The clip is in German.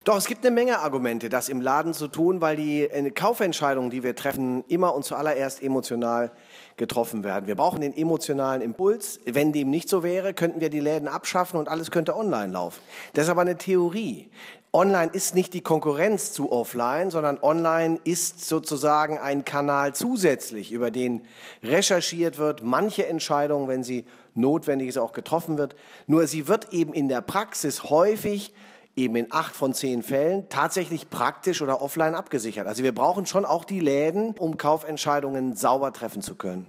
Doch, es gibt eine Menge Argumente, das im Laden zu tun, weil die Kaufentscheidungen, die wir treffen, immer und zuallererst emotional getroffen werden. Wir brauchen den emotionalen Impuls. Wenn dem nicht so wäre, könnten wir die Läden abschaffen und alles könnte online laufen. Das ist aber eine Theorie. Online ist nicht die Konkurrenz zu Offline, sondern online ist sozusagen ein Kanal zusätzlich, über den recherchiert wird, manche Entscheidungen, wenn sie notwendig ist, auch getroffen wird. Nur sie wird eben in der Praxis häufig eben in 8 von 10 Fällen tatsächlich praktisch oder offline abgesichert. Also wir brauchen schon auch die Läden, um Kaufentscheidungen sauber treffen zu können.